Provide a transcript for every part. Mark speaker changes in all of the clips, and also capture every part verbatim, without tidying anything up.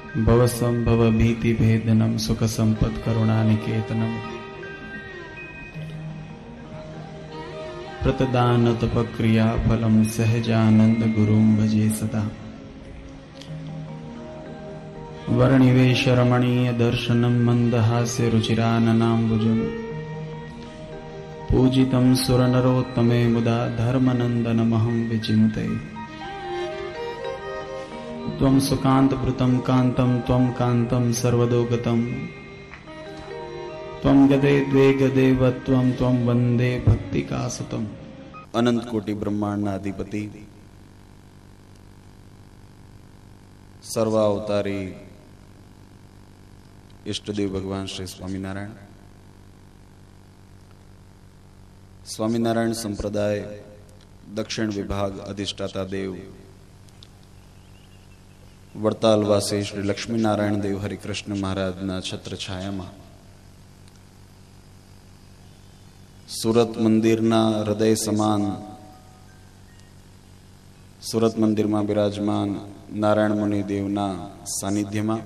Speaker 1: भवसंभव भीति भेदनम सुख संपद करुणानिकेतनम प्रतदान तपक्रिया फलम सहजानंद गुरुं भजे सदा। वर्णिवेश रमणीय दर्शनम मंदहास्य रुचिराननाम्बुजम् पूजितं सुरनरोत्तमे मुदा धर्मनंदनमहं विचिन्तये। त्वं सुकान्तभृतं कान्तं त्वं कान्तं सर्वदोगतं त्वं गदे द्वे गदेव त्वं त्वं वंदे भक्तिकासुतम्।
Speaker 2: अनंत कोटि ब्रह्मांडना अधिपति सर्वावतारी इष्टदेव भगवान श्री स्वामीनारायण स्वामीनारायण संप्रदाय दक्षिण विभाग अधिष्ठाता देव वड़तालवासी श्री लक्ष्मीनारायण देव हरिकृष्ण महाराजना छत्र छायामां सूरत मंदिरना हृदय समान सूरत मंदिर में विराजमान नारायण मुनि देवना सानिध्य में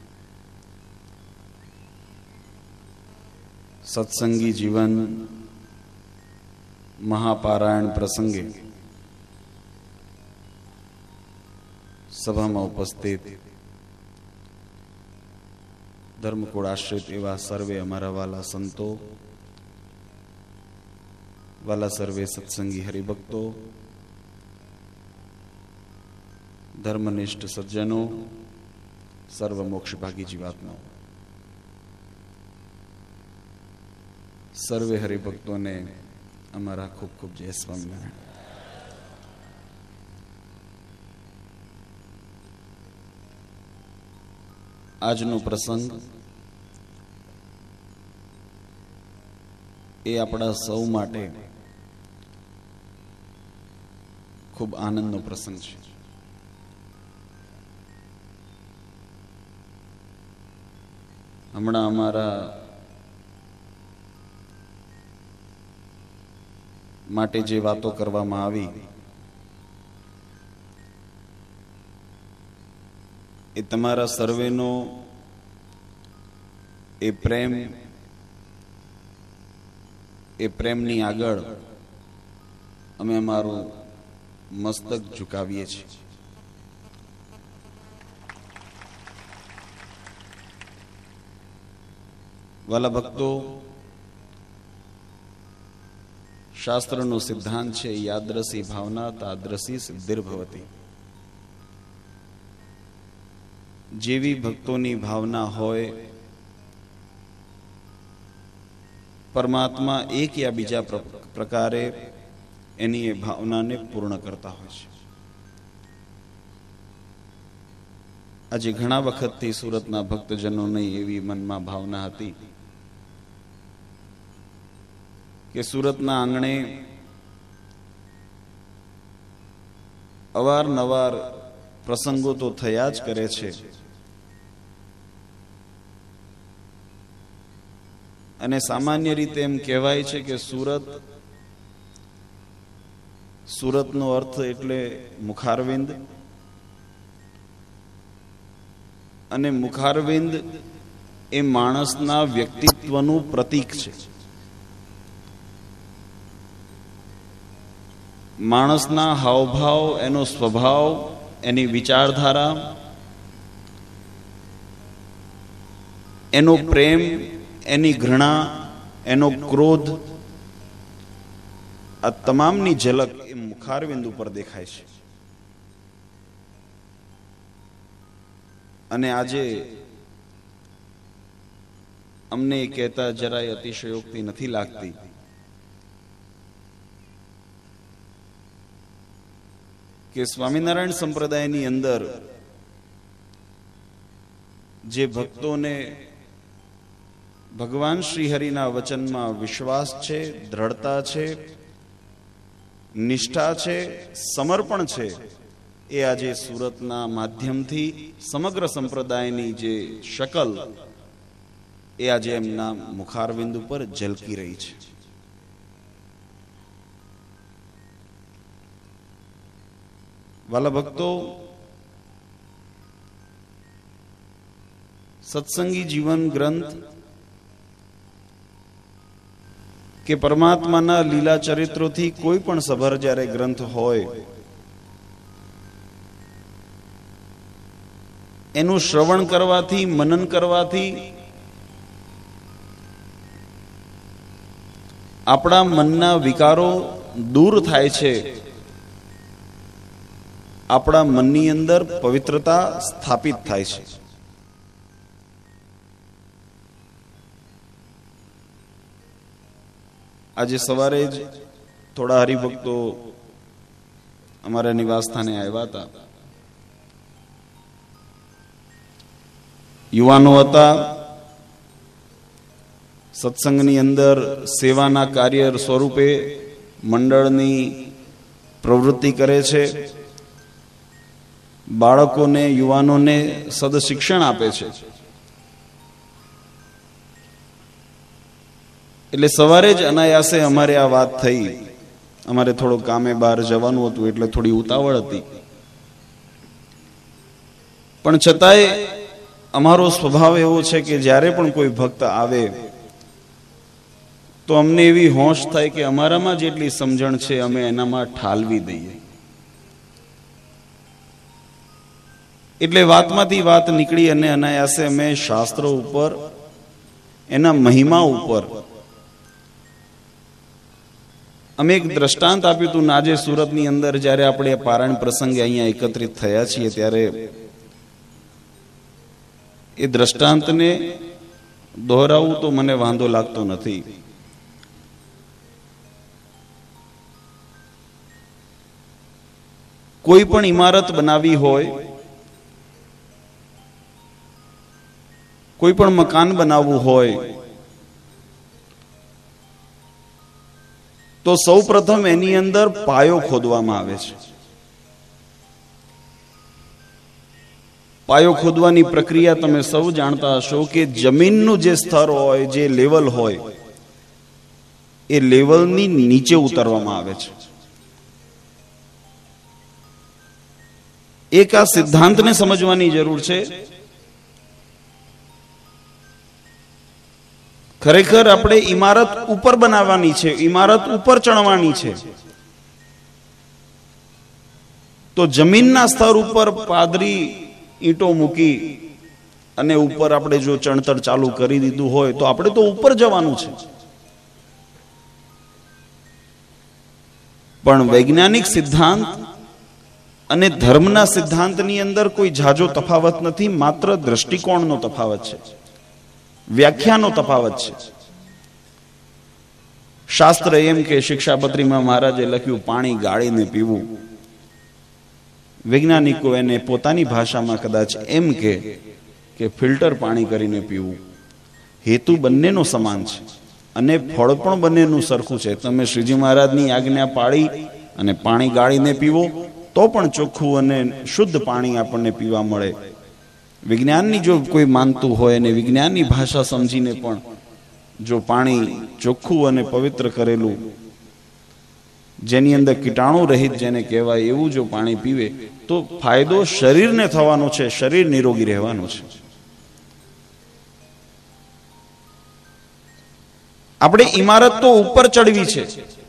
Speaker 2: सत्संगी जीवन महापारायण प्रसंगे सभा में उपस्थित धर्मकूड़ आश्रित एवं सर्वे अमारा वाला संतो वाला सर्वे सत्संगी हरिभक्तों धर्मनिष्ठ सज्जनों सर्व मोक्ष भागी जीवात्मा सर्वे हरिभक्तों ने अमारा खूब खूब जय स्वामीनारायण। આજનો પ્રસંગ એ આપણા સૌ માટે ખૂબ આનંદનો પ્રસંગ છે. હમણાં અમારા માટે જે વાતો કરવામાં આવી એ તમારા સર્વેનો એ પ્રેમ એ પ્રેમની આગળ અમે અમારું મસ્તક ઝુકાવીએ છીએ. વાલા ભક્તો, શાસ્ત્રનો સિદ્ધાંત છે યાદ્રસી ભાવના તાદ્રસી સિદ્ધિર્ભવતી. જેવી ભક્તોની ભાવના હોય પરમાત્મા એક યા બીજા પ્રકારે એની એ ભાવનાને પૂર્ણ કરતા હોય છે. આજે ઘણા વખતથી સુરતના ભક્તજનોની એવી મનમાં ભાવના હતી કે સુરતના આંગણે અવારનવાર પ્રસંગો તો થયા જ કરે છે અને સામાન્ય રીતે એમ કહેવાય છે કે સુરત સુરતનો અર્થ એટલે મુખારવિંદ અને મુખારવિંદ એ માણસના વ્યક્તિત્વનું પ્રતીક છે. માણસના હાવભાવ, એનો સ્વભાવ, એની વિચારધારા, એનો પ્રેમ, એની ઘૃણા, એનો ક્રોધ, આ તમામની ઝલક એ મુખારવિંદ ઉપર દેખાય છે. અને આજે અમને એ કહેતા જરાય અતિશયોક્તિ નથી લાગતી કે સ્વામિનારાયણ સંપ્રદાયની અંદર જે ભક્તોને ભગવાન શ્રી હરિના વચનમાં વિશ્વાસ છે, દ્રઢતા છે, નિષ્ઠા છે, સમર્પણ છે, એ આજે સુરતના માધ્યમથી સમગ્ર સંપ્રદાયની જે શકલ એ આજે એમના મુખારવિંદ ઉપર ઝલકી રહી છે. વાલા ભક્તો, સત્સંગી જીવન ગ્રંથ કે પરમાત્માના લીલા ચરિત્રોથી કોઈ પણ સભર જ્યારે ગ્રંથ હોય એનું શ્રવણ કરવાથી, મનન કરવાથી આપણા મનના વિકારો દૂર થાય છે, આપણા મનની અંદર પવિત્રતા સ્થાપિત થાય છે. આજે સવારે જ થોડા હરિભક્તો અમારા નિવાસ સ્થાને આવ્યા હતા. યુવાનો હતા, સત્સંગની અંદર સેવાના કાર્ય સ્વરૂપે મંડળની પ્રવૃત્તિ કરે છે, બાળકોને, યુવાનોને સદશિક્ષણ આપે છે. એટલે સવારે જ અનાયાસે અમારે આ વાત થઈ. અમારે થોડો કામે બહાર જવાનું હતું એટલે થોડી ઉતાવળ હતી, પણ છતાંય અમારો સ્વભાવ એવો છે કે જ્યારે પણ કોઈ ભક્ત આવે તો અમને એવી હોશ થાય કે અમારામાં જેટલી સમજણ છે અમે એનામાં ઠાલવી દઈએ. એટલે વાતમાંથી વાત નીકળી અને અનાયાસે અમે શાસ્ત્રો ઉપર, એના મહિમા ઉપર અમે એક દ્રષ્ટાંત આપ્યું હતું. આજે સુરતની અંદર જ્યારે આપણે પારાયણ પ્રસંગે અહીંયા એકત્રિત થયા છીએ ત્યારે એ દ્રષ્ટાંતને દોહરાવું તો મને વાંધો લાગતો નથી. કોઈ પણ ઇમારત બનાવી હોય, કોઈ પણ મકાન બનાવવું હોય તો સૌ પ્રથમ એની અંદર પાયો ખોદવામાં આવે છે. પાયો ખોદવાની પ્રક્રિયા તમે સૌ જાણતા હશો કે જમીનનું જે સ્તર હોય, જે લેવલ હોય, એ લેવલની નીચે ઉતારવામાં આવે છે. એક આ સિદ્ધાંતને સમજવાની જરૂર છે. ખરેખર આપણે ઇમારત ઉપર બનાવવાની છે, ઇમારત ઉપર ચણવાની છે, તો જમીનના સ્તર ઉપર પાદરી ઈંટો મૂકી અને ઉપર આપણે જો ચણતર ચાલુ કરી દીધું હોય તો આપણે તો ઉપર જવાનું છે. પણ વૈજ્ઞાનિક સિદ્ધાંત અને ધર્મના સિદ્ધાંતની અંદર કોઈ ઝાઝો તફાવત નથી, માત્ર દ્રષ્ટિકોણનો તફાવત છે, વ્યાખ્યાનો તફાવત છે. શાસ્ત્ર એમ કે શિક્ષાપત્રીમાં મહારાજે લખ્યું પાણી ગાળીને પીવું, વૈજ્ઞાનિકો એને પોતાની ભાષામાં કદાચ એમ કે કે ફિલ્ટર પાણી કરીને પીવું. હેતુ બંનેનો સમાન છે અને ફળ પણ બંનેનું સરખું છે. તમે શ્રીજી મહારાજની આજ્ઞા પાળી અને પાણી ગાળીને પીવો તો પણ ચોખ્ખું અને શુદ્ધ પાણી આપણને પીવા મળે. વિજ્ઞાનની જો કોઈ માનતું હોય અને વિજ્ઞાનની ભાષા સમજીને પણ જો પાણી ચોખ્ખું અને પવિત્ર કરેલું, જેની અંદર કીટાણુ રહિત જેને કહેવાય એવું જો પાણી પીવે તો ફાયદો શરીરને થવાનો છે, શરીર નિરોગી રહેવાનું છે. આપણે ઇમારત તો ઉપર ચડવી છે,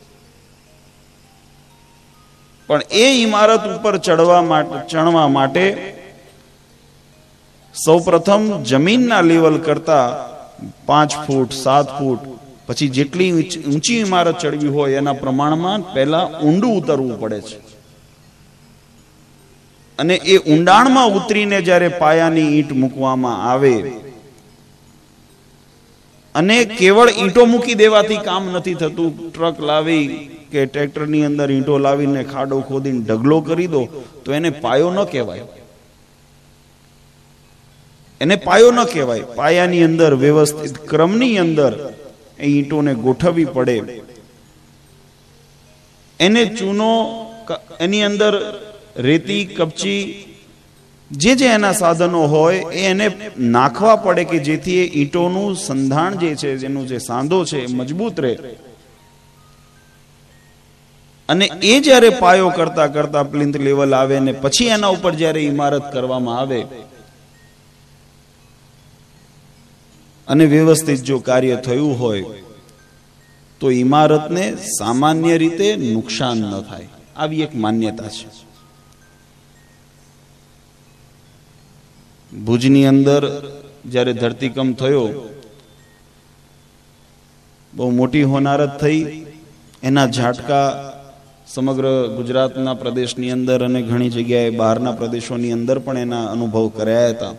Speaker 2: પણ એ ઇમારત ઉપર ચડવા માટે ચણવા માટે સૌ પ્રથમ જમીનના લેવલ કરતા પાંચ ફૂટ સાત ફૂટ પછી જેટલી ઊંચી ઇમારત ચડવી હોય એના પ્રમાણમાં પહેલા ઊંડું ઉતરવું પડે છે. અને એ ઊંડાણમાં ઉતરીને જ્યારે પાયાની ઈંટ મૂકવામાં આવે, અને કેવળ ઈંટો મૂકી દેવાથી કામ નથી થતું. ટ્રક લાવી કે ટ્રેક્ટરની અંદર ઈંટો લાવીને ખાડો ખોદીને ઢગલો કરી દો તો એને પાયો ન કહેવાય. એને પાયો ન કહેવાય. પાયાની અંદર વ્યવસ્થિત ક્રમની અંદર એ ઈંટોને ગોઠવવી પડે. એને ચૂનો, એની અંદર રેતી, કપચી, જે જે એના સાધનો હોય એ એને નાખવા પડે કે જેથી એ ઈંટોનું સંધાણ જે છે, જેનું જે સાંધો છે એ મજબૂત રહે. અને એ જ્યારે પાયો કરતા કરતા પ્લિન્થ લેવલ આવે ને પછી એના ઉપર જ્યારે ઇમારત કરવામાં આવે અને વ્યવસ્થિત જો કાર્ય થયું હોય તો ઇમારતને સામાન્ય રીતે નુકસાન ન થાય, આવી એક માન્યતા છે. ભુજની અંદર જ્યારે ધરતીકંપ થયો, બહુ મોટી હોનારત થઈ. એના ઝાટકા સમગ્ર ગુજરાતના પ્રદેશની અંદર અને ઘણી જગ્યાએ બહારના પ્રદેશોની અંદર પણ એના અનુભવ કર્યા હતા.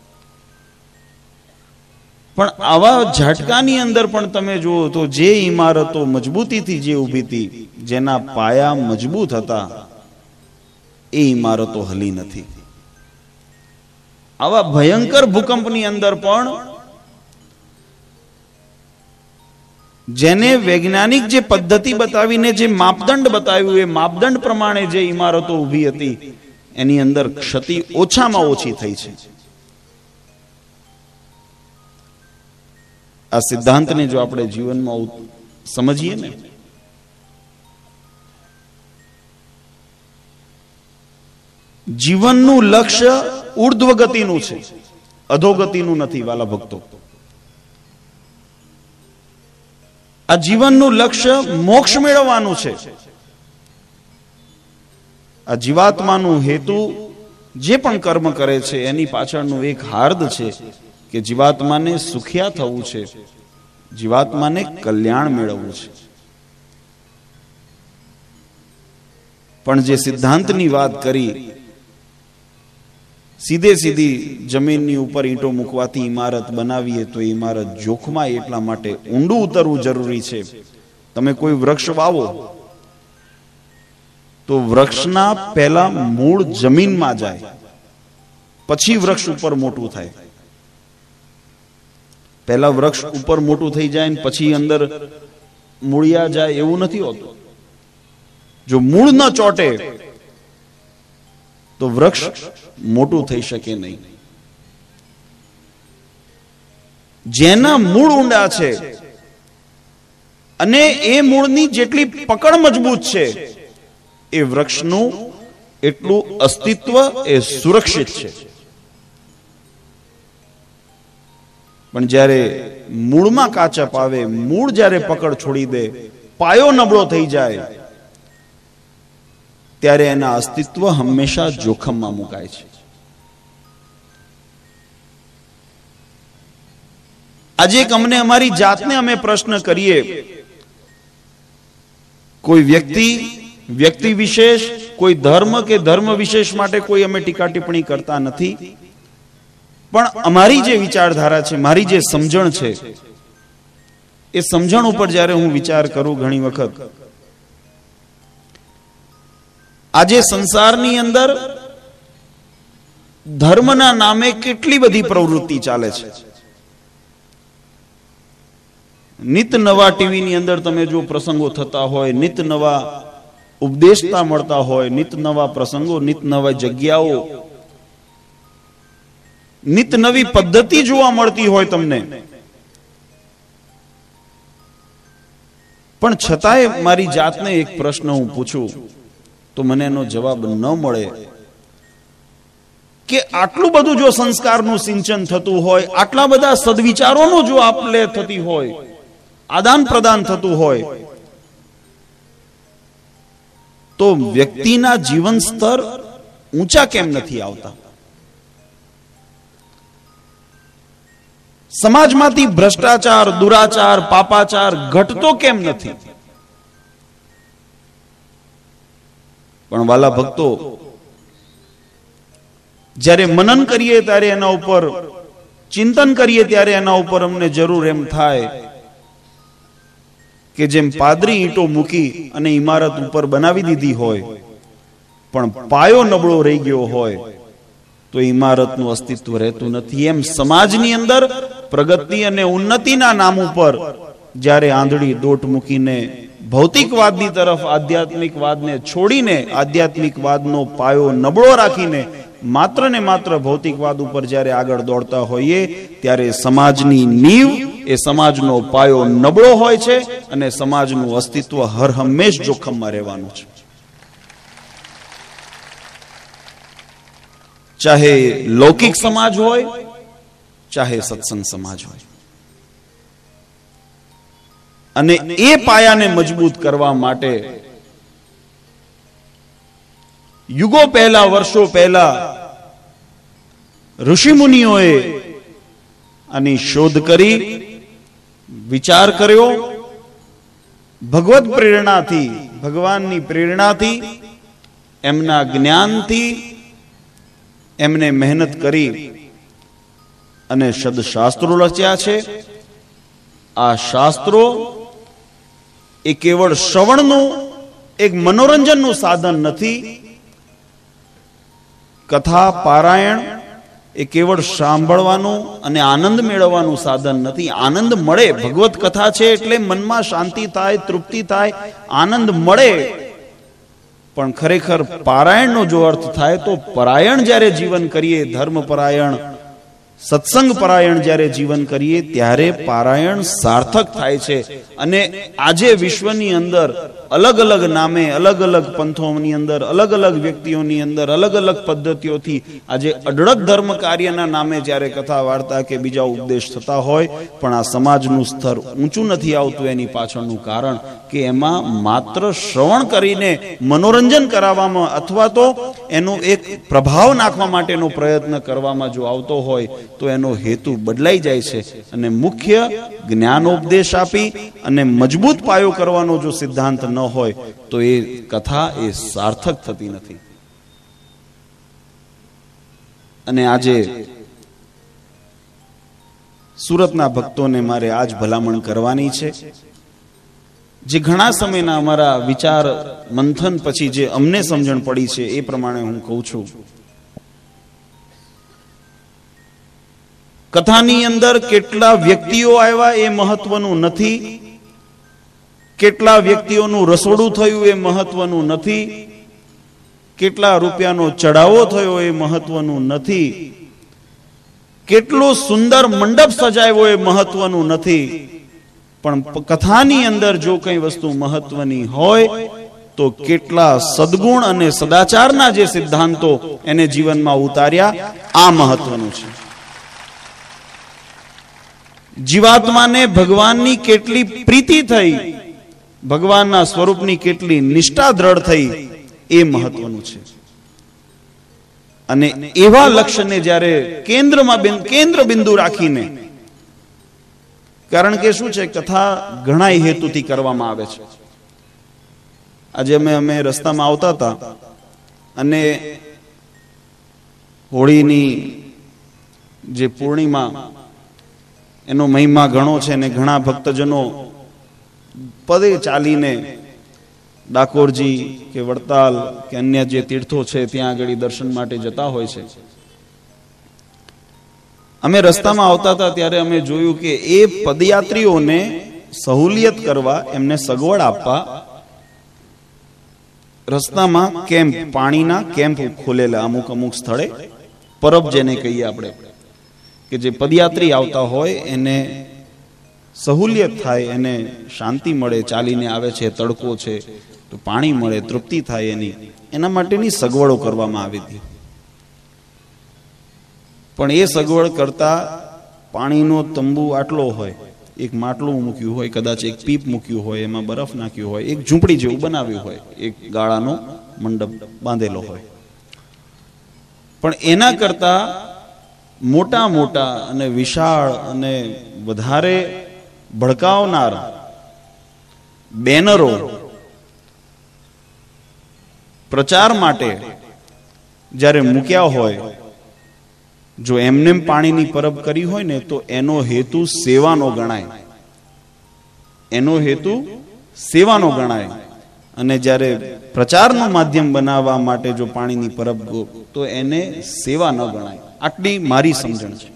Speaker 2: પણ આવા ઝાટકાની અંદર પણ તમે જુઓ તો જે ઇમારતો મજબૂતીથી જે ઊભી હતી, જેના પાયા મજબૂત હતા, એ ઇમારતો હલી નથી. આવા ભયંકર ભૂકંપની અંદર પણ જેને વૈજ્ઞાનિક જે પદ્ધતિ બતાવીને જે માપદંડ બતાવ્યું, એ માપદંડ પ્રમાણે જે ઇમારતો ઊભી હતી, એની અંદર ક્ષતિ ઓછામાં ઓછી થઈ છે. આ સિદ્ધાંતને જો આપણે જીવનમાં સમજીએ ને, જીવનનું લક્ષ્ય ઉર્ધ્વ ગતિનું છે, અધોગતિનું નથી. વાલા ભક્તો, આ જીવનનું લક્ષ્ય મોક્ષ મેળવવાનું છે. આ જીવાત્માનું હેતુ જે પણ કર્મ કરે છે એની પાછળનું એક હાર્દ છે કે જીવાત્માને સુખિયા થવું છે, જીવાત્માને કલ્યાણ મેળવવું છે. પણ જે સિદ્ધાંતની વાત કરી, સીધે સીધી જમીનની ઉપર ઈંટો મૂકવાથી ઇમારત બનાવીએ તો ઇમારત જોખમાં એટલા માટે ઊંડું ઉતરવું જરૂરી છે. તમે કોઈ વૃક્ષ વાવો તો વૃક્ષના પહેલા મૂળ જમીનમાં જાય, પછી વૃક્ષ ઉપર મોટું થાય. પહેલા વૃક્ષ ઉપર મોટું થઈ જાય ને પછી અંદર મૂળિયા જાય, એવું નથી હોતું. જો મૂળ ન ચોટે તો વૃક્ષ મોટું થઈ શકે નહીં. જેના મૂળ ઊંડા છે અને એ મૂળની જેટલી પકડ મજબૂત છે, એ વૃક્ષનું એટલું અસ્તિત્વ એ સુરક્ષિત છે. પણ જ્યારે મૂળમાં કાચપ આવે, મૂળ જ્યારે પકડ છોડી દે, પાયો નબળો થઈ જાય, ત્યારે એના અસ્તિત્વ હંમેશા જોખમમાં મુકાય છે. આજે એક અમને અમારી જાતને અમે પ્રશ્ન કરીએ, કોઈ વ્યક્તિ વ્યક્તિ વિશેષ, કોઈ ધર્મ કે ધર્મ વિશેષ માટે કોઈ અમે ટીકા ટિપ્પણી કરતા નથી, પણ અમારી જે વિચારધારા છે, મારી જે સમજણ છે, એ સમજણ ઉપર જ્યારે હું વિચાર કરું ઘણી વખત, આજે સંસારની અંદર ધર્મના નામે કેટલી બધી પ્રવૃત્તિ ચાલે છે. નિત નવા ટીવીની અંદર તમે જો પ્રસંગો થતા હોય, નિત નવા ઉપદેશતા મળતા હોય, નિત નવા પ્રસંગો, નિત નવા જગ્યાઓ, નિત નવી પદ્ધતિ જોવા મળતી હોય તમને, પણ છતાંય મારી જાતને એક પ્રશ્ન હું પૂછું તો મને એનો જવાબ ન મળે કે આટલું બધું જો સંસ્કારનું સિંચન થતું હોય, આટલા બધા સદવિચારોનું જો આપલે થતી હોય, આદાન પ્રદાન થતું હોય, તો વ્યક્તિના જીવન સ્તર ઊંચા કેમ નથી આવતા? સમાજમાંથી ભ્રષ્ટાચાર, દુરાચાર, પાપાચાર ઘટતો કેમ નથી? પણ વાલા ભક્તો, જ્યારે મનન કરીએ ત્યારે એના ઉપર ચિંતન કરીએ ત્યારે એના ઉપર અમને જરૂર એમ થાય કે જેમ પાદરી ઈંટો મૂકી અને ઇમારત ઉપર બનાવી દીધી હોય, પણ પાયો નબળો રહી ગયો હોય તો ઇમારતનું અસ્તિત્વ રહેતું નથી. એમ સમાજની અંદર પ્રગતિ અને ઉન્નતિના નામ ઉપર જ્યારે આંધળી દોટ મૂકીને ભૌતિકવાદની તરફ આધ્યાત્મિકવાદને છોડીને આધ્યાત્મિકવાદનો પાયો નબળો રાખીને માત્ર ને માત્ર ભૌતિકવાદ ઉપર જ્યારે આગળ દોડતા હોઈએ, ત્યારે સમાજની નીવ, એ સમાજનો પાયો નબળો હોય છે અને સમાજનું અસ્તિત્વ હર હંમેશ જોખમમાં રહેવાનું છે. ચાહે લૌકિક સમાજ હોય, ચાહે સત્સંગ સમાજ હોય. અને એ પાયાને મજબૂત કરવા માટે યુગો પહેલા, વર્ષો પહેલા ઋષિમુનિઓએ આની શોધ કરી, વિચાર કર્યો, ભગવત પ્રેરણાથી, ભગવાનની પ્રેરણાથી, એમના જ્ઞાનથી એમને મહેનત કરી અને સદશાસ્ત્રો રચ્યા છે. આ શાસ્ત્રો એ કેવળ શ્રવણનું, એક મનોરંજનનું સાધન નથી. કથા પારાયણ એ કેવળ સાંભળવાનું અને આનંદ મેળવવાનું સાધન નથી. આનંદ મળે, ભગવત કથા છે એટલે મનમાં શાંતિ થાય, તૃપ્તિ થાય, આનંદ મળે. પણ ખરેખર પારાયણનો જો અર્થ થાય તો પરાયણ જ્યારે જીવન કરીએ, ધર્મ પરાયણ, સત્સંગ પરાયણ જ્યારે જીવન કરીએ ત્યારે પારાયણ સાર્થક થાય છે. અને આજે વિશ્વની અંદર અલગ અલગ નામે, અલગ અલગ પંથોની અંદર, અલગ અલગ વ્યક્તિઓની અંદર, અલગ અલગ પદ્ધતિઓથી આજે અઢળક ધર્મ કાર્યના નામે જ્યારે કથા વાર્તા કે બીજા ઉપદેશ થતા હોય, પણ આ સમાજનું સ્તર ઊંચું નથી આવતું. એની પાછળનું કારણ કે એમાં માત્ર શ્રવણ કરીને મનોરંજન કરાવવામાં અથવા તો એનો એક પ્રભાવ નાખવા માટેનો પ્રયત્ન કરવામાં જો આવતો હોય તો એનો હેતુ બદલાઈ જાય છે. અને મુખ્ય જ્ઞાનોપદેશ આપી અને મજબૂત પાયો કરવાનો જો સિદ્ધાંત ન હોય તો એ કથા એ સાર્થક થતી નથી. અને આજે સુરતના ભક્તોને મારે આજ ભલામણ કરવાની છે. જે ઘણા સમયના અમારા વિચાર મંથન પછી જે અમને સમજણ પડી છે એ પ્રમાણે હું કહું છું. કથાની અંદર કેટલા વ્યક્તિઓ આવ્યા એ મહત્વનું નથી, કેટલા વ્યક્તિઓનું રસોડું થયું એ મહત્વનું નથી, કેટલા રૂપિયાનો ચડાવો થયો એ મહત્વનું નથી, કેટલો સુંદર મંડપ સજાવ્યો એ મહત્વનું નથી. પણ કથાની અંદર જો કઈ વસ્તુ મહત્વની હોય તો કેટલા સદગુણ અને સદાચારના જે સિદ્ધાંતો એને જીવનમાં ઉતાર્યા, આ મહત્વનું છે. જીવાત્માને ભગવાનની કેટલી પ્રીતિ થઈ, ભગવાનના સ્વરૂપની કેટલી નિષ્ઠા દ્રઢ થઈ, એ મહત્વનું છે. અને એવા લક્ષ્યને જ્યારે કેન્દ્રમાં કેન્દ્ર બિંદુ રાખીને, કારણ કે શું છે, કથા ઘણા હેતુથી કરવામાં આવે છે. આજે અમે અમે રસ્તામાં આવતા હતા અને હોળીની જે પૂર્ણિમા એનો મહિમા ઘણો છે અને ઘણા ભક્તજનો પદે ચાલીને ડાકોરજી કે વડતાલ કે અન્ય જે તીર્થો છે ત્યાં આગળ દર્શન માટે જતા હોય છે. અમે રસ્તામાં આવતા હતા ત્યારે અમે જોયું કે એ પદયાત્રીઓને સહુલિયત કરવા, એમને સગવડ આપવા રસ્તામાં કેમ્પ, પાણીના કેમ્પ ખોલેલા અમુક અમુક સ્થળે, પરબ જેને કહીએ આપણે, કે જે પદયાત્રી આવતા હોય એને સહુલિયત થાય, એને શાંતિ મળે, ચાલીને આવે છે, તડકો છે તો પાણી મળે, તૃપ્તિ થાય, એની એના માટેની સગવડો કરવામાં આવી હતી. પણ એ સગવડ કરતા પાણીનો તંબુ આટલો હોય, એક માટલું મૂક્યું હોય, કદાચ એક પીપ મૂક્યું હોય, એમાં બરફ નાખ્યું હોય, એક ઝૂંપડી જેવું બનાવ્યું હોય, એક ગાળાનો મંડપ બાંધેલો હોય. પણ એના કરતા મોટા મોટા અને વિશાળ અને વધારે ભડકાવનાર બેનરો પ્રચાર માટે જ્યારે મૂક્યા હોય, જો એમને પાણીની પરબ કરી હોય ને તો એનો હેતુ સેવાનો ગણાય, એનો હેતુ સેવાનો ગણાય. અને જ્યારે પ્રચારનું માધ્યમ બનાવવા માટે જો પાણીની પરબ તો એને સેવા ન ગણાય. આટલી મારી સમજણ છે.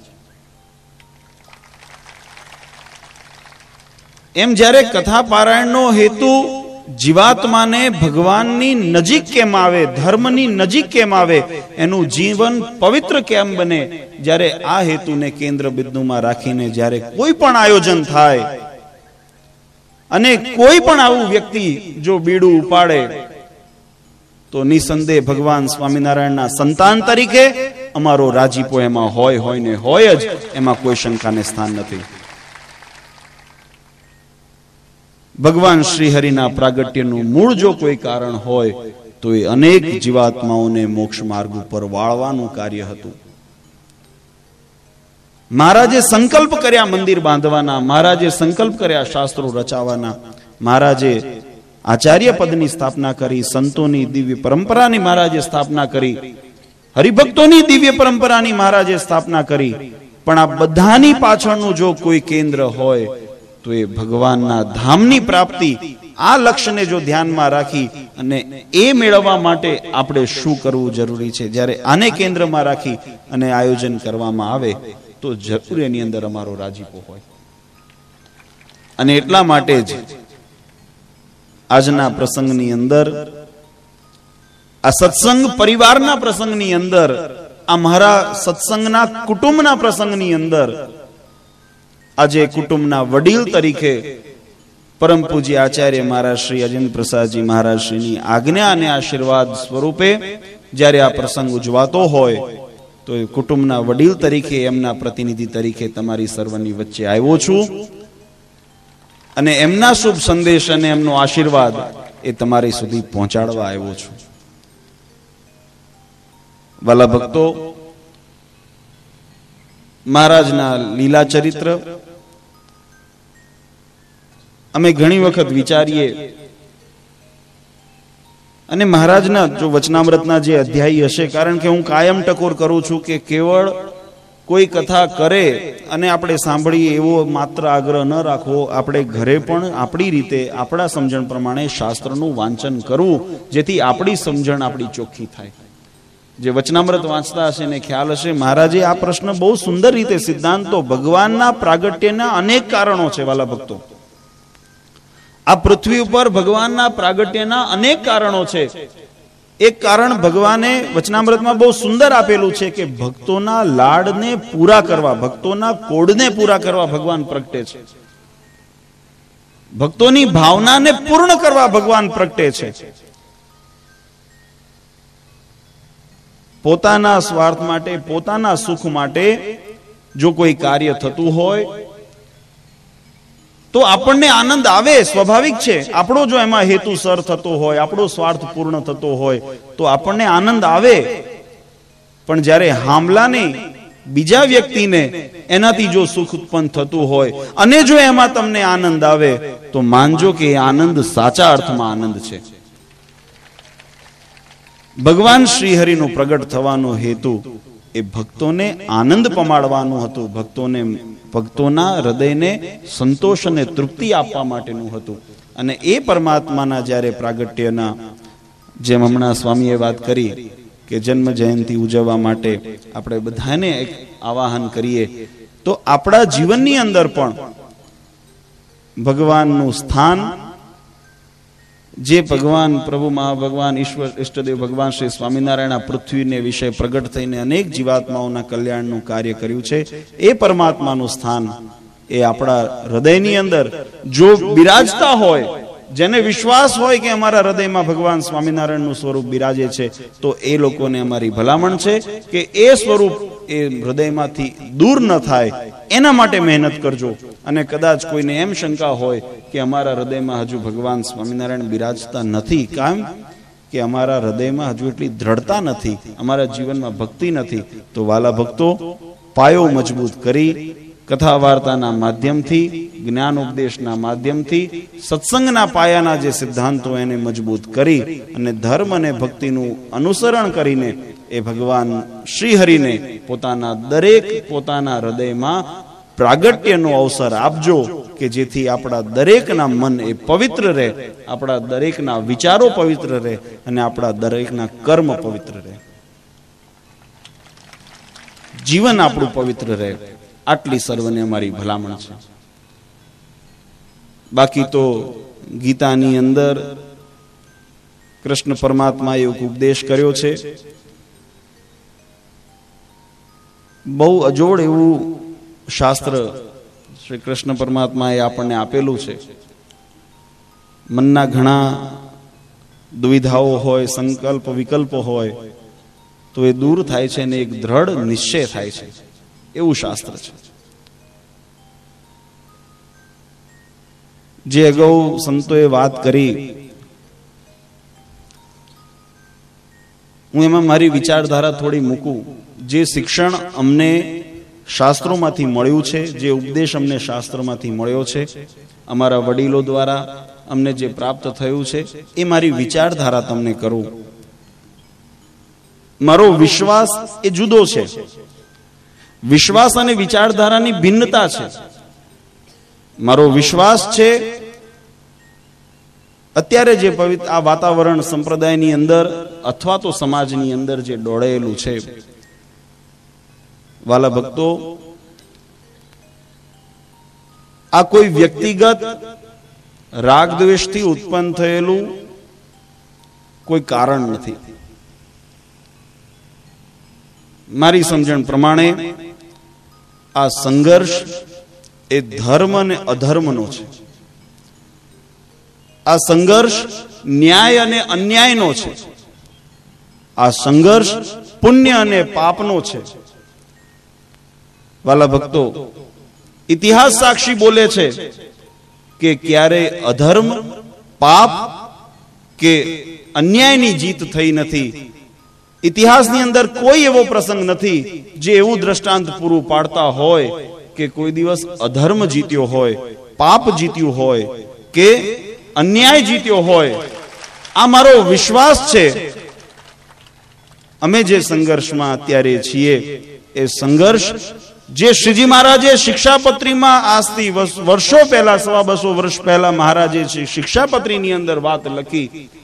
Speaker 2: એમ જ્યારે કથા પારાયણનો હેતુ જીવાત્માને ભગવાનની નજીક કેમ આવે, ધર્મની નજીક કેમ આવે, એનું જીવન પવિત્ર કેમ બને, જ્યારે આ હેતુને કેન્દ્ર બિંદુમાં રાખીને જ્યારે કોઈ પણ આયોજન થાય અને કોઈ પણ આવું વ્યક્તિ જો બીડું ઉપાડે તો નિસંદેહ ભગવાન સ્વામિનારાયણના સંતાન તરીકે અમારો રાજીપો એમાં હોય હોય ને હોય જ, એમાં કોઈ શંકાને સ્થાન નથી. ભગવાન શ્રી હરિના પ્રાગટ્યનું મૂળ જો કોઈ કારણ હોય તો એ અનેક જીવાત્માઓને મોક્ષ માર્ગ ઉપર વાળવાનું કાર્ય હતું. મહારાજે સંકલ્પ કર્યા મંદિર બાંધવાના, મહારાજે સંકલ્પ કર્યા શાસ્ત્રો રચાવાના, મહારાજે આચાર્ય પદની સ્થાપના કરી, સંતોની દિવ્ય પરંપરાની મહારાજે સ્થાપના કરી, હરિભક્તોની દિવ્ય પરંપરાની મહારાજે સ્થાપના કરી. પણ આ બધાની પાછળનું જો કોઈ કેન્દ્ર હોય તો એ ભગવાનના ધામની પ્રાપ્તિ, આ લક્ષ્યને જો ધ્યાનમાં રાખી અને એ મેળવવા માટે આપણે શું કરવું જરૂરી છે, જ્યારે આને કેન્દ્રમાં રાખી અને આયોજન કરવામાં આવે તો જરૂર એની અંદર અમારો રાજીપો હોય. અને એટલા માટે જ આજના પ્રસંગની અંદર, આ સત્સંગ પરિવારના પ્રસંગની અંદર, આ મારા સત્સંગના કુટુંબના પ્રસંગની અંદર આજે કુટુંબના વડીલ તરીકે પરમ પૂજ્ય આચાર્ય મહારાજ શ્રી અજેન્દ્ર પ્રસાદજી મહારાજ શ્રીની આજ્ઞા અને આશીર્વાદ સ્વરૂપે જ્યારે આ પ્રસંગ ઉજવાતો હોય તો એ કુટુંબના વડીલ તરીકે, એમના પ્રતિનિધિ તરીકે તમારી સર્વની વચ્ચે આવ્યો છું અને એમના શુભ સંદેશ અને એમનો આશીર્વાદ એ તમારી સુધી પહોંચાડવા આવ્યો છું. વાલા ભક્તો, મહારાજના લીલા ચરિત્ર અમે ઘણી વખત વિચારીએ અને મહારાજના જો વચનામૃતના જે અધ્યાય હશે, કારણ કે હું કાયમ ટકોર કરું છું કે કેવળ કોઈ કથા કરે અને આપણે સાંભળીએ એવો માત્ર આગ્રહ ન રાખવો. આપણે ઘરે પણ આપણી રીતે, આપણા સમજણ પ્રમાણે શાસ્ત્રનું વાંચન કરવું, જેથી આપણી સમજણ આપણી ચોખ્ખી થાય. જે વચનામૃત વાંચતા હશે ને ખ્યાલ હશે, મહારાજે આ પ્રશ્ન બહુ સુંદર રીતે, સિદ્ધાંતો ભગવાનના પ્રાગટ્યના અનેક કારણો છે. વાલા ભક્તો, આ પૃથ્વી ઉપર ભગવાનના પ્રાગટ્યના અનેક કારણો છે. એક કારણ ભગવાને વચનામૃતમાં બહુ સુંદર આપેલું છે કે ભક્તોના લાડને પૂરા કરવા, ભક્તોના કોડને પૂરા કરવા ભગવાન પ્રગટે છે. ભક્તોની ભાવનાને પૂર્ણ કરવા ભગવાન પ્રગટે છે. પોતાના સ્વાર્થ માટે, પોતાના સુખ માટે જો કોઈ કાર્ય થતું હોય તો આપણને આનંદ આવે, સ્વાભાવિક છે. આપણો જો એમાં હેતુસર થતો હોય, આપણો સ્વાર્થ પૂર્ણ થતો હોય તો આપણને આનંદ આવે. પણ જ્યારે હામલાને, બીજા વ્યક્તિને એનાથી જો સુખ ઉત્પન્ન થતું હોય અને જો એમાં તમને આનંદ આવે તો માનજો કે એ આનંદ સાચા અર્થમાં આનંદ છે. ભગવાન શ્રી હરિનું પ્રગટ થવાનો હેતુ એ ભક્તોને આનંદ પમાડવાનું હતું, ભક્તોને ભક્તોના હૃદયને સંતોષ અને તૃપ્તિ આપવા માટેનું હતું. અને એ પરમાત્માના જ્યારે પ્રાગટ્યના, જેમ હમણાં સ્વામીએ વાત કરી કે જન્મ જયંતિ ઉજવવા માટે આપણે બધાને એક આવાહન કરીએ, તો આપણા જીવનની અંદર પણ ભગવાનનું સ્થાન, જે ભગવાન પ્રભુ મહાભગવાન ઈશ્વર ઈષ્ટદેવ ભગવાન શ્રી સ્વામિનારાયણ પૃથ્વીને વિશે પ્રગટ થઈને અનેક જીવાત્માઓના કલ્યાણનું કાર્ય કર્યું છે, એ પરમાત્માનું સ્થાન એ આપણા હૃદયની અંદર જો બિરાજતા હોય, જેને વિશ્વાસ હોય કે અમારા હૃદયમાં ભગવાન સ્વામિનારાયણનું સ્વરૂપ બિરાજે છે, તો એ લોકોને અમારી ભલામણ છે કે એ સ્વરૂપ એ હૃદયમાંથી દૂર ન થાય એના માટે મહેનત કરજો. અને કદાચ કોઈને એમ શંકા હોય કે અમારા હૃદયમાં હજુ ભગવાન સ્વામિનારાયણ બિરાજતા નથી, કામ કે અમારા હૃદયમાં હજુ એટલી દ્રઢતા નથી, અમારા જીવનમાં ભક્તિ નથી, તો વાલા ભક્તો, પાયો મજબૂત કરી કથા વાર્તાના માધ્યમથી, જ્ઞાન ઉપદેશના માધ્યમથી, સત્સંગના પાયાના જે સિદ્ધાંતો એને મજબૂત કરી અને ધર્મ અને ભક્તિનું અનુસરણ કરીને એ ભગવાન શ્રી હરિને પોતાના દરેક પોતાના હૃદયમાં પ્રાગટ્યનો અવસર આપજો કે જેથી આપણા દરેકના મન એ પવિત્ર રહે, આપણા દરેકના વિચારો પવિત્ર રહે અને આપણા દરેકના કર્મ પવિત્ર રહે, જીવન આપણું પવિત્ર રહે. આટલી સર્વને અમારી ભલામણ છે. બાકી તો ગીતાની અંદર કૃષ્ણ પરમાત્માએ એક ઉપદેશ કર્યો છે, બહુ અજોડ એવું શાસ્ત્ર શ્રી કૃષ્ણ પરમાત્માએ આપણને આપેલું છે. મનના ઘણા દુવિધાઓ હોય, સંકલ્પ વિકલ્પ હોય તો એ દૂર થાય છે અને એક દ્રઢ નિશ્ચય થાય છે, એવું શાસ્ત્ર છે. જે અગાઉ સંતોએ વાત કરી, હું એમાં મારી વિચારધારા થોડી મૂકું. જે શિક્ષણ અમને શાસ્ત્રોમાંથી મળ્યું છે, જે ઉપદેશ અમને શાસ્ત્રમાંથી મળ્યો છે, અમારા વડીલો દ્વારા અમને જે પ્રાપ્ત થયું છે, એ મારી વિચારધારા તમને કરું. મારો વિશ્વાસ એ જુદો છે. વિશ્વાસ અને વિચારધારાની ભિન્નતા છે. મારો વિશ્વાસ છે અત્યારે જે પવિત્ર આ વાતાવરણ સંપ્રદાયની અંદર અથવા તો સમાજની અંદર જે ડોળેલું છે, વાલા ભક્તો, આ કોઈ વ્યક્તિગત રાગ દ્વેષથી ઉત્પન્ન થયેલું કોઈ કારણ નથી. મારી સમજણ પ્રમાણે આ સંઘર્ષ એ ધર્મ અને અધર્મનો છે. આ સંઘર્ષ ન્યાય અને અન્યાયનો છે. આ સંઘર્ષ પુણ્ય અને પાપનો છે. વાલા ભક્તો, ઇતિહાસ સાક્ષી બોલે છે કે ક્યારે અધર્મ, પાપ કે અન્યાયની જીત થઈ નથી. ઇતિહાસની અંદર કોઈ એવો પ્રસંગ નથી જે એવું દ્રષ્ટાંત પૂરું પાડતા હોય કે કોઈ દિવસ અધર્મ જીત્યો હોય, પાપ જીત્યું હોય કે અન્યાય જીત્યો હોય. આ મારો વિશ્વાસ છે. અમે જે સંઘર્ષમાં અત્યારે છીએ એ સંઘર્ષ જે શ્રીજી મહારાજે શિક્ષાપત્રીમાં આજથી વર્ષો પહેલા, સવા બસો વર્ષ પહેલા મહારાજે શિક્ષાપત્રીની અંદર વાત લખી,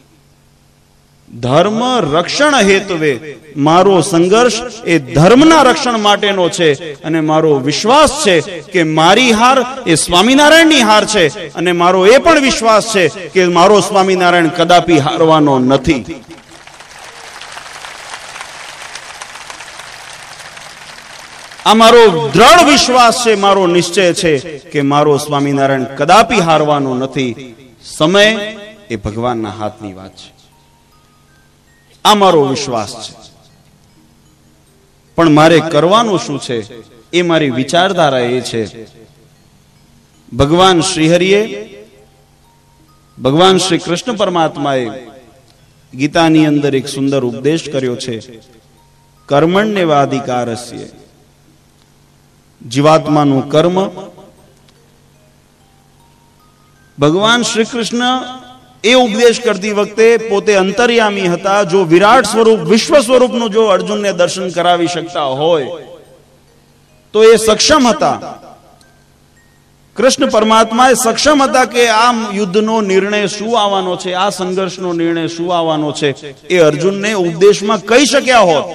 Speaker 2: ધર્મ રક્ષણ હેતુવે મારો સંઘર્ષ એ ધર્મના રક્ષણ માટેનો છે. અને મારો વિશ્વાસ છે કે મારી હાર એ સ્વામિનારાયણની હાર છે. અને મારો એ પણ વિશ્વાસ છે કે મારો સ્વામિનારાયણ કદાપી હારવાનો નથી. આ મારો દ્રઢ વિશ્વાસ છે, મારો નિશ્ચય છે કે મારો સ્વામિનારાયણ કદાપી હારવાનો નથી. સમય એ ભગવાનના હાથની વાત છે. આ મારો વિશ્વાસ છે. પણ મારે કરવાનું શું છે એ મારી વિચારધારા એ છે. ભગવાન શ્રીહરિએ, ભગવાન શ્રી કૃષ્ણ પરમાત્માએ ગીતાની અંદર એક સુંદર ઉપદેશ કર્યો છે. કર્મણ્યેવાધિકારસ્ય, જીવાત્માનું કર્મ. ભગવાન શ્રી કૃષ્ણ એ ઉપદેશ કરતી વખતે પોતે અંતર્યામી હતા. જો વિરાટ સ્વરૂપ, વિશ્વ સ્વરૂપનું જો અર્જુનને દર્શન કરાવી શકતા હોય તો એ સક્ષમ હતા. કૃષ્ણ પરમાત્મા એ સક્ષમ હતા કે આ યુદ્ધનો નિર્ણય શું આવવાનો છે, આ સંઘર્ષનો નિર્ણય શું આવવાનો છે, એ અર્જુનને ઉપદેશમાં કહી શક્યા હોત.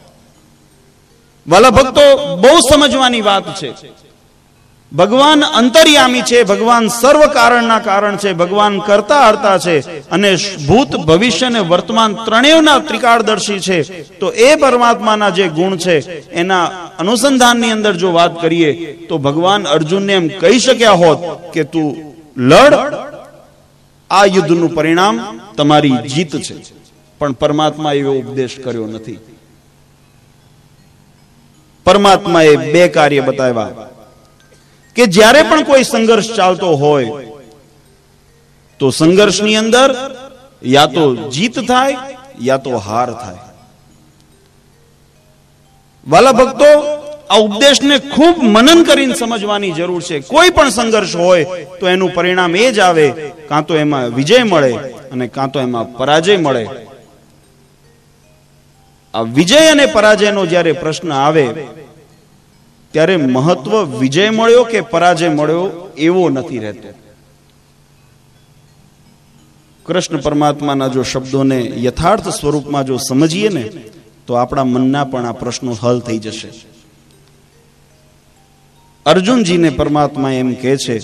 Speaker 2: વાલા ભક્તો, બહુ સમજવાની વાત છે. ભગવાન અંતર્યામી છે, ભગવાન સર્વ કારણના કારણ છે, ભગવાન કરતા હરતા છે અને ભૂત, ભવિષ્ય અને વર્તમાન ત્રણેયના ત્રિકાળદર્શી છે. તો એ પરમાત્માના જે ગુણ છે એના અનુસંધાનની અંદર જો વાત કરીએ તો ભગવાન અર્જુનને એમ કહી શક્યા હોત કે તું લડ, આ યુદ્ધનું પરિણામ તમારી જીત છે. પણ પરમાત્મા એવો ઉપદેશ કર્યો નથી. પરમાત્માએ બે કાર્ય બતાવ્યા કે જ્યારે પણ કોઈ સંઘર્ષ ચાલતો હોય તો સંઘર્ષની અંદર યા તો જીત થાય યા તો હાર થાય. વાલા ભક્તો, આ ઉપદેશને ખૂબ મનન કરીને સમજવાની જરૂર છે. કોઈ પણ સંઘર્ષ હોય તો એનું પરિણામ એ જ આવે, કાં તો એમાં વિજય મળે અને કાં તો એમાં પરાજય મળે. આ વિજય અને પરાજયનો જ્યારે પ્રશ્ન આવે ત્યારે મહત્વ વિજય મળ્યો કે પરાજય મળ્યો એવો નથી રહેતો. કૃષ્ણ પરમાત્માના જો શબ્દોને યથાર્થ સ્વરૂપમાં જો સમજીએ ને તો આપણા મનના પણ આ પ્રશ્નો હલ થઈ જશે. અર્જુનજીને પરમાત્મા એમ કહે છે,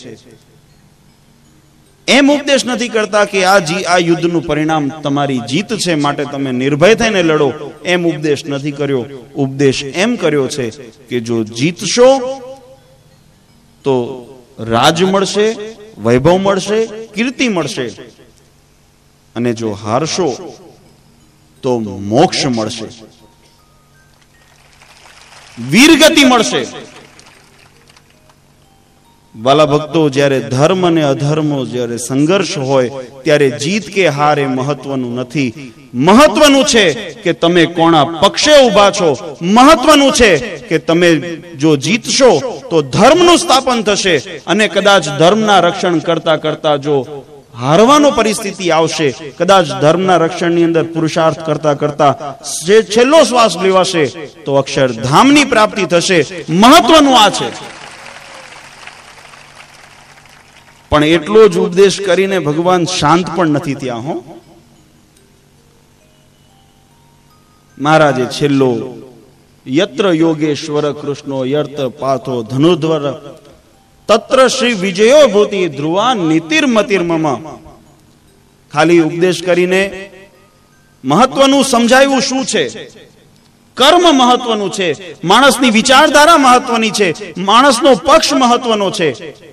Speaker 2: એમ ઉપદેશ નથી કરતા કે આ જી આ યુદ્ધનું પરિણામ તમારી જીત છે માટે તમે નિર્ભય થઈને લડો. એમ ઉપદેશ નથી કર્યો. ઉપદેશ એમ કર્યો છે કે જો જીતશો તો રાજ મળશે, વૈભવ મળશે, કીર્તિ મળશે, અને જો હારશો તો મોક્ષ મળશે, વીરગતિ મળશે. વાલા ભક્તો, જ્યારે ધર્મ અને અધર્મો જ્યારે સંઘર્ષ હોય ત્યારે જીત કે હાર એ મહત્વનું નથી. મહત્વનું છે કે તમે કોના પક્ષે ઉભા છો. મહત્વનું છે કે તમે જો જીતશો તો ધર્મનું સ્થાપન થશે, અને કદાચ ધર્મના રક્ષણ કરતા કરતા જો હારવાનો પરિસ્થિતિ આવશે, કદાચ ધર્મના રક્ષણની અંદર પુરુષાર્થ કરતા કરતા જે છેલ્લો શ્વાસ લેવાશે તો અક્ષરધામની પ્રાપ્તિ થશે. મહત્વનું આ છે. પણ એટલો જ ઉપદેશ કરીને ભગવાન શાંત પણ નથી ત્યાં. હો, મહારાજે છેલ્લો યત્ર યોગેશ્વર કૃષ્ણો યર્ત પાથો ધનુર્ધ્વર તત્ર શ્રી વિજયો ભૂતિ ધ્રુવા નીતિર્મતિર્મમ. ખાલી ઉપદેશ કરીને મહત્વનું સમજાવ્યું શું છે? કર્મ મહત્વનું છે, માણસની વિચારધારા મહત્વની છે, માણસનો પક્ષ મહત્વનો છે,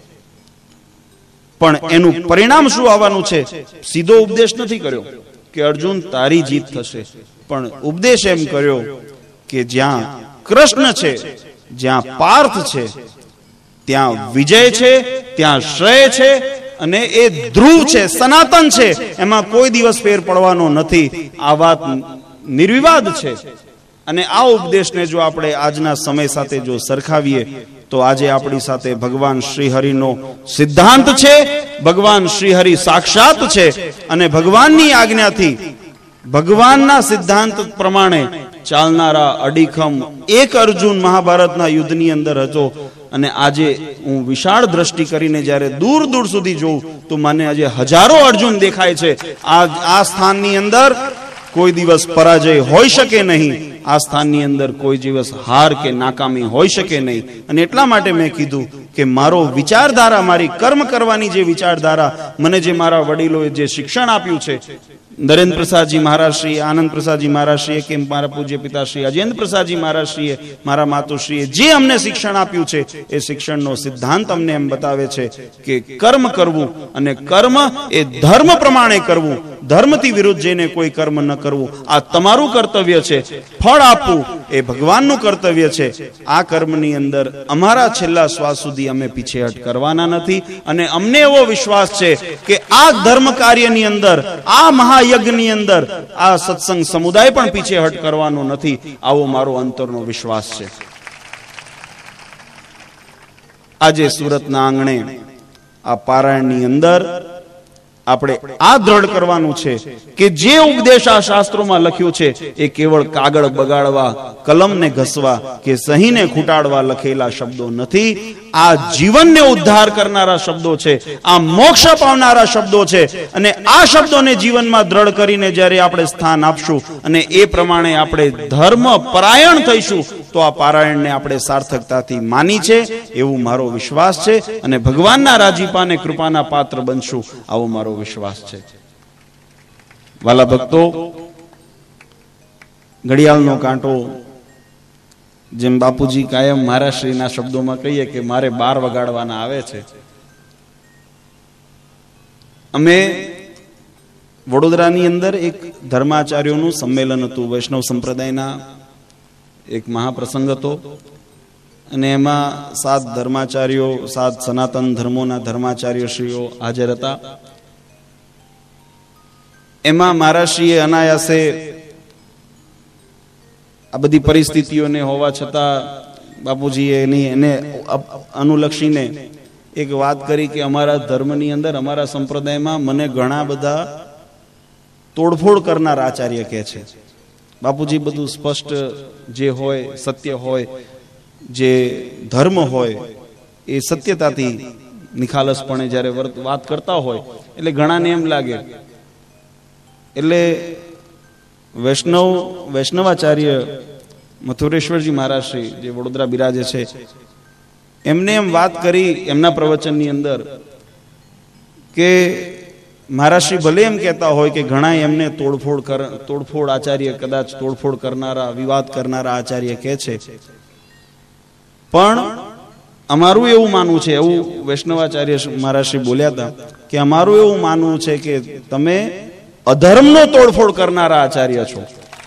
Speaker 2: પણ એનું પરિણામ શું આવવાનું છે સીધો ઉપદેશ નથી કર્યો કે અર્જુન તારી જીત થશે, પણ ઉપદેશ એમ કર્યો કે જ્યાં કૃષ્ણ છે, જ્યાં પાર્થ છે, ત્યાં વિજય છે, ત્યાં શ્રેય છે, અને એ ધ્રુવ છે, સનાતન છે, એમાં કોઈ દિવસ ફેર પડવાનો નથી. આ વાત નિર્વિવાદ છે. અને આ ઉપદેશને જો આપણે આજના સમય સાથે જો સરખાવીએ તો આજે આપણી સાથે ભગવાન શ્રી હરિનો સિદ્ધાંત છે, ભગવાન શ્રી હરિ સાક્ષાત છે, અને ભગવાનની આજ્ઞાથી ભગવાનના સિદ્ધાંત પ્રમાણે ચાલનારા અડીખમ એક અર્જુન મહાભારતના યુદ્ધની અંદર હતો. અને આજે હું વિશાળ દ્રષ્ટિ કરીને જ્યારે દૂર દૂર સુધી જોઉં તો મને આજે હજારો અર્જુન દેખાય છે. આ આ સ્થાનની અંદર કોઈ દિવસ પરાજય હોઈ શકે નહીં, આ સ્થાનની અંદર કોઈ દિવસ હાર કે નાકામી હોઈ શકે નહીં. અને એટલા માટે મેં કીધું કે મારો વિચારધારા, મારી કર્મ કરવાની જે વિચારધારા, મને જે મારા વડીલોએ જે શિક્ષણ આપ્યું છે, નરેન્દ્ર પ્રસાદજી મહારાજશ્રીએ, આનંદ પ્રસાદજી મહારાજશ્રીએ, કે મારા પૂજ્ય પિતાશ્રી અજેન્દ્ર પ્રસાદજી મહારાજશ્રીએ, મારા માતુશ્રીએ જે અમને શિક્ષણ આપ્યું છે, એ શિક્ષણનો સિદ્ધાંત અમને એમ બતાવે છે કે કર્મ કરવું, અને કર્મ એ ધર્મ પ્રમાણે કરવું, ધર્મથી વિરુદ્ધ જઈને કોઈ કર્મ ન કરવું, આ તમારું કર્તવ્ય છે. ફળ આપવું એ ભગવાનનું કર્તવ્ય છે. આ કર્મની અંદર અમારા છેલ્લા શ્વાસ સુધી અમે પીછેહટ કરવાના નથી. અને અમને એવો વિશ્વાસ છે કે આ ધર્મ કાર્યની અંદર, આ મહાયજ્ઞની અંદર આ સત્સંગ સમુદાય પણ પીછેહટ કરવાનો નથી. આવો મારો અંતરનો વિશ્વાસ છે. આજે સુરતના આંગણે આ પારાયણની અંદર આપણે આ દ્રઢ કરવાનું છે કે જે ઉપદેશ આ શાસ્ત્રોમાં લખ્યું છે એ કેવળ કાગળ બગાડવા, કલમને ઘસવા કે સહીને ખૂટાડવા લખેલા શબ્દો નથી. આ જીવનને ઉદ્ધાર કરનારા શબ્દો છે, આ મોક્ષ પામનારા શબ્દો છે. અને આ શબ્દોને જીવનમાં દ્રઢ કરીને જ્યારે આપણે સ્થાન આપશું અને એ પ્રમાણે આપણે ધર્મ પરાયણ થઈશું તો આ પારાયણને આપણે સાર્થકતાથી માની છે એવું મારો વિશ્વાસ છે. અને ભગવાનના રાજીપાને કૃપાના પાત્ર બનશું આવો મારો વિશ્વાસ છે. વાલા ભક્તો, ઘડિયાળનો કાંટો, જેમ બાપુજી કાયમ મહારાજશ્રીના શબ્દોમાં કહીએ કે મારે બાર વગાડવાના આવે છે. અમે વડોદરાની અંદર એક ધર્માચાર્યોનું સંમેલન હતું, વૈષ્ણવ સંપ્રદાયના એક મહાપ્રસંગ હતો, અને એમાં સાત ધર્માચાર્યો, સાત સનાતન ધર્મોના ધર્માચાર્યશ્રીઓ હાજર હતા. એમાં મહારાજશ્રીએ અનાયાસે આ બધી પરિસ્થિતિઓને હોવા છતાં બાપુજીએ એની એને અનુલક્ષીને એક વાત કરી કે અમારા ધર્મની અંદર, અમારા સંપ્રદાયમાં મને ઘણા બધા તોડફોડ કરનાર આચાર્ય કહે છે. બાપુજી બધું સ્પષ્ટ જે હોય, સત્ય હોય, જે ધર્મ હોય એ સત્યતાથી નિખાલસપણે જ્યારે વાત કરતા હોય એટલે ઘણાને એમ લાગે. એટલે વૈષ્ણવ વૈષ્ણવાચાર્ય મથુરેશ્વરજી મહારાજશ્રી જે વડોદરા બિરાજે છે, એમને એમ વાત કરી એમના પ્રવચનની અંદર કે મહારાજશ્રી ભલે એમ કહેતા હોય કે ઘણા એમને તોડફોડ કર તોડફોડ આચાર્ય, કદાચ તોડફોડ કરનારા, વિવાદ કરનારા આચાર્ય કહે છે, પણ અમારું એવું માનવું છે, એવું વૈષ્ણવાચાર્ય મહારાજશ્રી બોલ્યા હતા કે અમારું એવું માનવું છે કે તમે અધર્મનો તોડફોડ કરનારા આચાર્ય છો,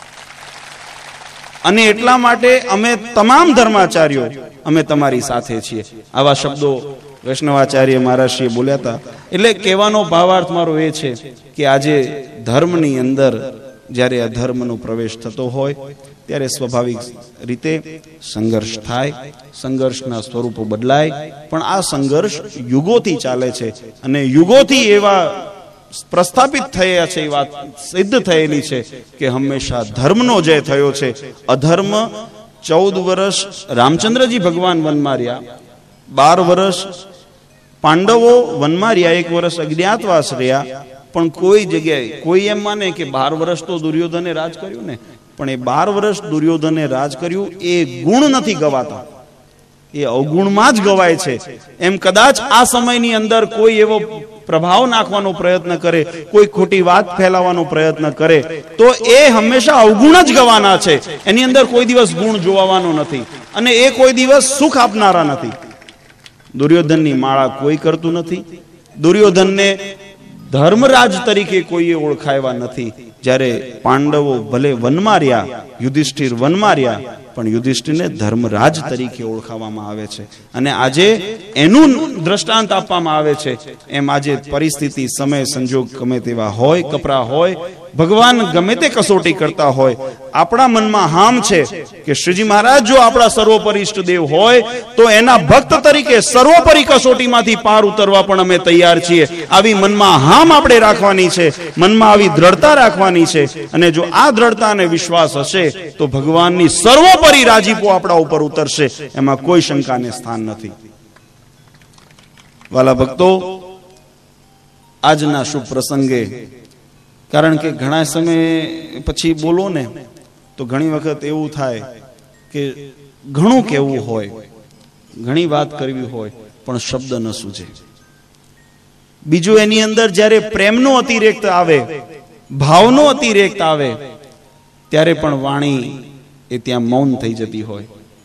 Speaker 2: અને એટલા માટે અમે તમામ ધર્માચાર્યો અમે તમારી સાથે છીએ. આવા શબ્દો વૈષ્ણવાચાર્ય મહારાજશ્રીએ બોલ્યા હતા. એટલે કહેવાનો ભાવાર્થ મારો એ છે કે આજે ધર્મની અંદર જ્યારે અધર્મનો પ્રવેશ થતો હોય ત્યારે સ્વાભાવિક રીતે સંઘર્ષ થાય, સંઘર્ષના સ્વરૂપો બદલાય, પણ આ સંઘર્ષ યુગોથી ચાલે છે અને યુગોથી એવા પ્રસ્થાપિત થયા છે, એ વાત સિદ્ધ થયેલી છે કે હંમેશા ધર્મનો જય થયો છે. અધર્મ ચૌદ વર્ષ રામચંદ્રજી ભગવાન વનમાં રહ્યા, બાર વર્ષ પાંડવો વનમાં રહ્યા, એક વર્ષ અજ્ઞાતવાસ રહ્યા, પણ કોઈ જગ્યાએ કોઈ એમ માને કે બાર વર્ષ તો દુર્યોધને રાજ કર્યું ને, પણ એ બાર વર્ષ દુર્યોધને રાજ કર્યું એ ગુણ નથી ગવાતા, એ અવગુણમાં જ ગવાય છે. એમ કદાચ આ સમયની અંદર કોઈ એવો પ્રભાવ નાખવાનો પ્રયત્ન કરે, કોઈ ખોટી વાત ફેલાવવાનો પ્રયત્ન કરે તો એ હંમેશા અવગુણ જ ગવાના છે. એની અંદર કોઈ દિવસ ગુણ જોવાનો નથી અને એ કોઈ દિવસ સુખ આપનારા નથી. દુર્યોધનની માળા કોઈ કરતું નથી. દુર્યોધનને ધર્મરાજ તરીકે કોઈએ ઓળખાવ્યા નથી. જ્યારે પાંડવો ભલે વનમાં રહ્યા, યુધિષ્ઠિર વનમાં રહ્યા, પણ યુધિષ્ઠિરને ધર્મરાજ તરીકે ઓળખાવવામાં આવે છે. અને આજે એનું દ્રષ્ટાંત આપવામાં આવે છે. એમ આજે પરિસ્થિતિ, સમય, સંજોગ ગમે તેવા હોય, કપરા હોય, ભગવાન ગમે તે કસોટી કરતા હોય, આપણા મનમાં હામ છે કે શ્રીજી મહારાજ જો આપણા સર્વોપરી ઈષ્ટદેવ હોય તો એના ભક્ત તરીકે સર્વોપરી કસોટીમાંથી પાર ઉતરવા પણ અમે તૈયાર છીએ. આવી મનમાં હામ આપણે રાખવાની છે, મનમાં આવી દ્રઢતા રાખવાની છે. અને જો આ દ્રઢતા અને વિશ્વાસ હશે તો ભગવાનની સર્વોપરી રાજીપો આપણા ઉપર ઉતરશે, એમાં કોઈ શંકાને સ્થાન નથી. વાલા ભક્તો, આજના શુભ પ્રસંગે, કારણ કે ઘણા સમય પછી બોલો ને તો ઘણી વખત એવું થાય કે ઘણું કહેવું હોય, ઘણી વાત કરવી હોય, પણ શબ્દ ન સૂજે. બીજું એની અંદર જ્યારે પ્રેમનો અતિરેક આવે, ભાવનો અતિરેક આવે, ત્યારે પણ વાણી એ ત્યાં મૌન થઈ જતી હોય.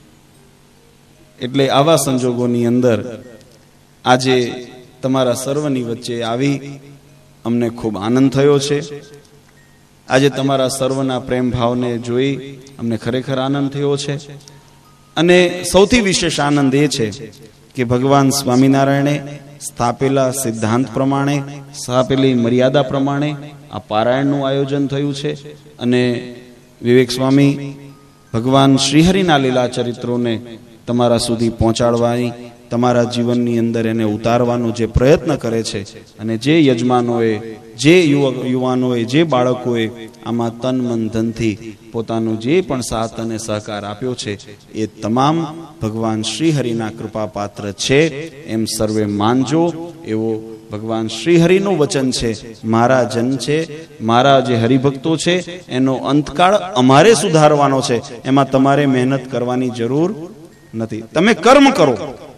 Speaker 2: એટલે આવા સંજોગોની અંદર આજે તમારા સર્વની વચ્ચે આવી અમને ખૂબ આનંદ થયો છે. આજે તમારા સર્વના પ્રેમ ભાવને જોઈ અમને ખરેખર આનંદ થયો છે. અને સૌથી વિશેષ આનંદ એ છે કે ભગવાન સ્વામિનારાયણે સ્થાપેલા સિદ્ધાંત પ્રમાણે, સ્થાપેલી મર્યાદા પ્રમાણે આ પારાયણનું આયોજન થયું છે. અને વિવેક સ્વામી ભગવાન શ્રીહરિના લીલા ચરિત્રોને તમારા સુધી પહોંચાડવાની, તમારા જીવનની અંદર એને ઉતારવાનો જે પ્રયત્ન કરે છે, અને જે યજમાનોએ, જે યુવાનોએ, જે બાળકોએ આમાં તન મન ધનથી પોતાનો જે પણ સાથ અને સહકાર આપ્યો છે, એ તમામ ભગવાન શ્રીહરિના કૃપા પાત્ર છે એમ સર્વે માનજો. એવો ભગવાન શ્રીહરિનું વચન છે. મારા જન છે, મારા જે હરિભક્તો છે, એનો અંતકાળ અમારે સુધારવાનો છે. એમાં તમારે મહેનત કરવાની જરૂર નથી. તમે કર્મ કરો,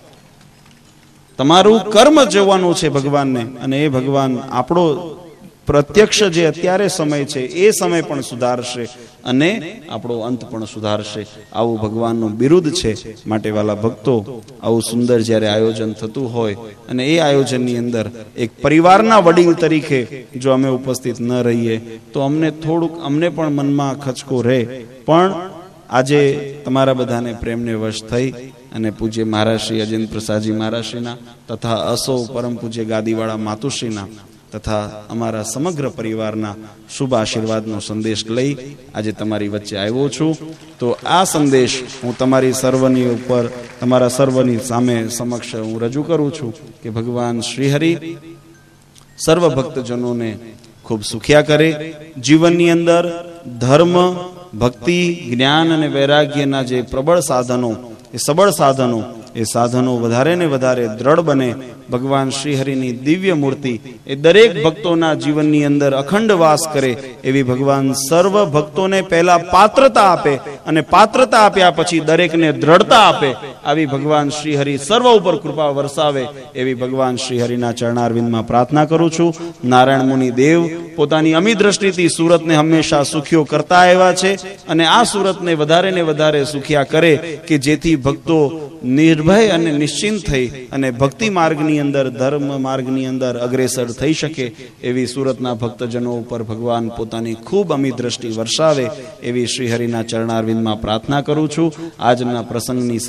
Speaker 2: તમારું કર્મ જોવાનું છે ભગવાનને, અને એ ભગવાન આપણો પ્રત્યક્ષ જે અત્યારે સમય છે એ સમય પણ સુધારશે અને આપણો અંત પણ સુધારશે. આવું ભગવાનનું બિરુદ છે. માટે વાલા ભક્તો, આવું સુંદર જ્યારે આયોજન થતું હોય અને એ આયોજનની અંદર એક પરિવારના વડીલ તરીકે જો અમે ઉપસ્થિત ન રહીએ તો અમને થોડુંક, અમને પણ મનમાં ખચકો રહે. પણ આજે તમારા બધાને પ્રેમને વશ થઈ અને પૂજ્ય મહારાજ શ્રી અજેન્દ્ર પ્રસાદજી મહારાજશ્રીના તથા અસો પરમ પૂજ્ય ગાદીવાળા માતુશ્રીના તથા અમારા સમગ્ર પરિવારના શુભ આશીર્વાદનો સંદેશ લઈ આજે તમારી વચ્ચે આવ્યો છું. તો આ સંદેશ હું તમારી સર્વની ઉપર, તમારા સર્વની સામે સમક્ષ હું રજૂ કરું છું કે ભગવાન શ્રીહરિ સર્વ ભક્તજનોને ખૂબ સુખ્યા કરે. જીવનની અંદર ધર્મ, ભક્તિ, જ્ઞાન અને વૈરાગ્યના જે પ્રબળ સાધનો, એ સબળ સાધનો, એ સાધનો વધારે ને વધારે દ્રઢ બને. ભગવાન શ્રીહરિની દિવ્ય મૂર્તિ એ દરેક ભક્તોના જીવનની અંદર અખંડ વાસ કરે એવી ભગવાન સર્વ ભક્તોને પહેલા પાત્રતા આપે અને પાત્રતા આપ્યા પછી દરેકને દ્રઢતા આપે. આવી ભગવાન શ્રીહરિ સર્વ ઉપર કૃપા વરસાવે એવી ભગવાન શ્રીહરિના ચરણારવિંદમાં પ્રાર્થના કરું છું. નારાયણ મુનિ દેવ પોતાની અમી દ્રષ્ટિથી સુરતને હંમેશા સુખ્યો કરતા આવ્યા છે અને આ સુરતને વધારે ને વધારે સુખ્યા કરે કે જેથી ભક્તો નિર્ભય અને નિશ્ચિંત થઈ અને ભક્તિ માર્ગની અંદર, ધર્મ માર્ગની અંદર અગ્રેસર થઈ શકે એવી સુરતના ભક્તજનો ઉપર ભગવાન પોતાની ખૂબ અમી દ્રષ્ટિ વર્ષાવે એવી શ્રીહરિના ચરણારવિંદમાં પ્રાર્થના કરું છું. આજના પ્રસંગની સફળતાને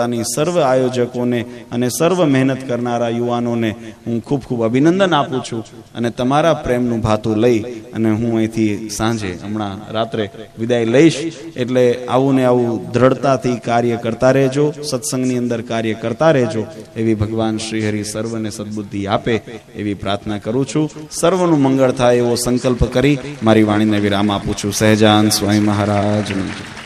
Speaker 2: પોતાની સર્વ આયોજકોને અને સર્વ મહેનત કરનારા યુવાનોને હું ખૂબ ખૂબ અભિનંદન આપું છું. અને તમારા પ્રેમનું ભાતું લઈ અને હું અહીંથી સાંજે હમણાં રાત્રે વિદાય લઈશ. એટલે આવું ને આવું દ્રઢતાથી કાર્ય કરતા રહેજો, સત્સંગની અંદર કાર્ય કરતા રહેજો, એવી ભગવાન શ્રી હરિ સર્વને સદબુદ્ધિ આપે એવી પ્રાર્થના કરું છું. સર્વનું મંગળ થાય એવો સંકલ્પ કરી મારી વાણીને વિરામ આપું છું. સહેજાન સ્વામી મહારાજ.